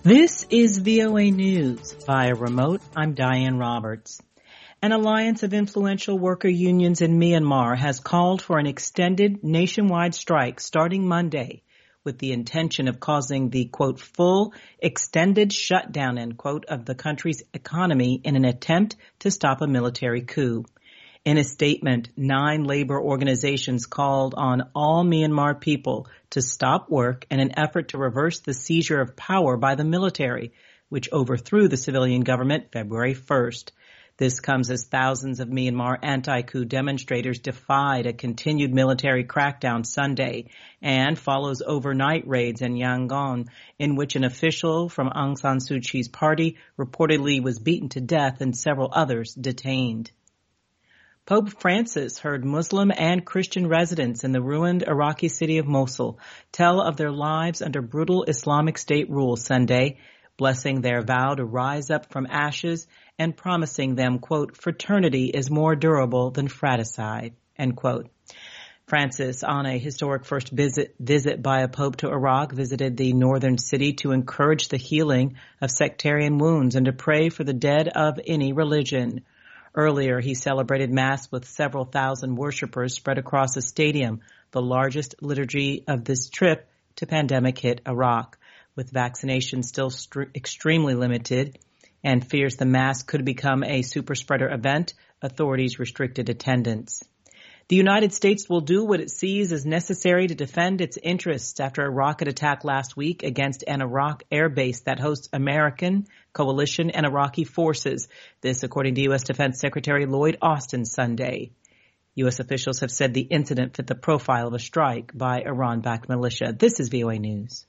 This is VOA News. Via remote, I'm Diane Roberts. An alliance of influential worker unions in Myanmar has called for an extended nationwide strike starting Monday with the intention of causing the, quote, full extended shutdown, end quote, of the country's economy in an attempt to stop a military coup. In a statement, 9 labor organizations called on all Myanmar people to stop work in an effort to reverse the seizure of power by the military, which overthrew the civilian government February 1st. This comes as thousands of Myanmar anti-coup demonstrators defied a continued military crackdown Sunday and follows overnight raids in Yangon, in which an official from Aung San Suu Kyi's party reportedly was beaten to death and several others detained. Pope Francis heard Muslim and Christian residents in the ruined Iraqi city of Mosul tell of their lives under brutal Islamic State rule Sunday, blessing their vow to rise up from ashes and promising them, quote, fraternity is more durable than fratricide, end quote. Francis, on a historic first visit by a pope to Iraq, visited the northern city to encourage the healing of sectarian wounds and to pray for the dead of any religion. Earlier, he celebrated Mass with several thousand worshipers spread across a stadium, the largest liturgy of this trip to pandemic-hit Iraq. With vaccinations still extremely limited and fears the Mass could become a super-spreader event, authorities restricted attendance. The United States will do what it sees as necessary to defend its interests after a rocket attack last week against an Iraq air base that hosts American, coalition, and Iraqi forces. This, according to U.S. Defense Secretary Lloyd Austin Sunday. U.S. officials have said the incident fit the profile of a strike by Iran-backed militia. This is VOA News.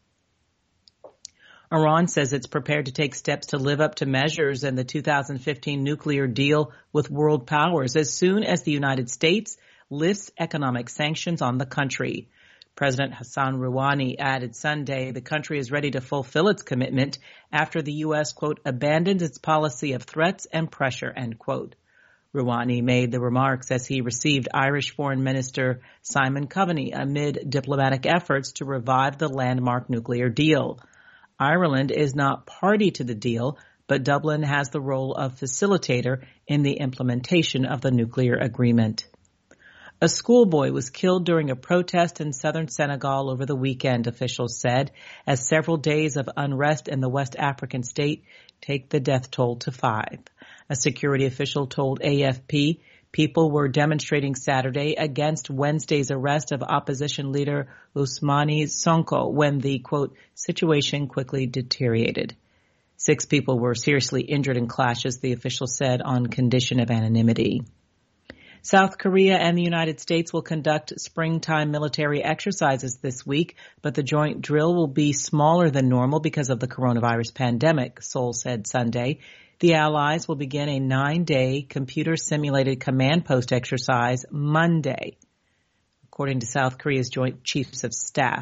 Iran says it's prepared to take steps to live up to measures in the 2015 nuclear deal with world powers as soon as the United States lifts economic sanctions on the country. President Hassan Rouhani added Sunday the country is ready to fulfill its commitment after the U.S., quote, abandoned its policy of threats and pressure, end quote. Rouhani made the remarks as he received Irish Foreign Minister Simon Coveney amid diplomatic efforts to revive the landmark nuclear deal. Ireland is not party to the deal, but Dublin has the role of facilitator in the implementation of the nuclear agreement. A schoolboy was killed during a protest in southern Senegal over the weekend, officials said, as several days of unrest in the West African state take the death toll to 5. A security official told AFP people were demonstrating Saturday against Wednesday's arrest of opposition leader Ousmane Sonko when the, quote, situation quickly deteriorated. 6 people were seriously injured in clashes, the official said, on condition of anonymity. South Korea and the United States will conduct springtime military exercises this week, but the joint drill will be smaller than normal because of the coronavirus pandemic, Seoul said Sunday. The allies will begin a 9-day computer-simulated command post exercise Monday, according to South Korea's Joint Chiefs of Staff.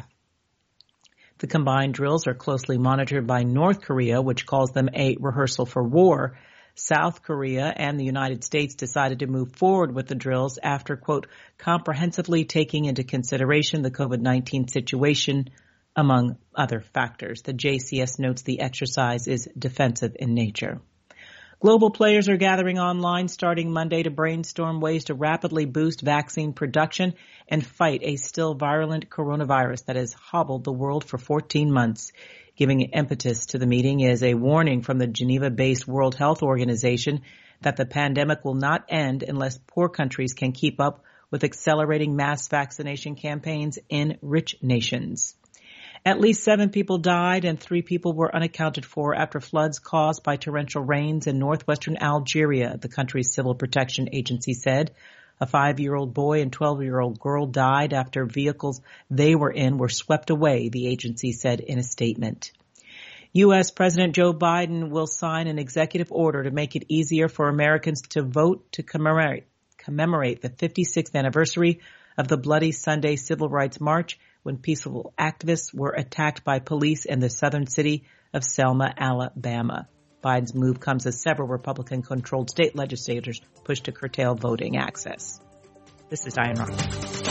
The combined drills are closely monitored by North Korea, which calls them a rehearsal for war. South Korea and the United States decided to move forward with the drills after, quote, comprehensively taking into consideration the COVID-19 situation, among other factors. The JCS notes the exercise is defensive in nature. Global players are gathering online starting Monday to brainstorm ways to rapidly boost vaccine production and fight a still virulent coronavirus that has hobbled the world for 14 months. Giving impetus to the meeting is a warning from the Geneva-based World Health Organization that the pandemic will not end unless poor countries can keep up with accelerating mass vaccination campaigns in rich nations. At least 7 people died and 3 people were unaccounted for after floods caused by torrential rains in northwestern Algeria, the country's civil protection agency said. A 5-year-old boy and 12-year-old girl died after vehicles they were in were swept away, the agency said in a statement. U.S. President Joe Biden will sign an executive order to make it easier for Americans to vote to commemorate the 56th anniversary of the Bloody Sunday Civil Rights March when peaceful activists were attacked by police in the southern city of Selma, Alabama. Biden's move comes as several Republican-controlled state legislators push to curtail voting access. This is Diane Roberts.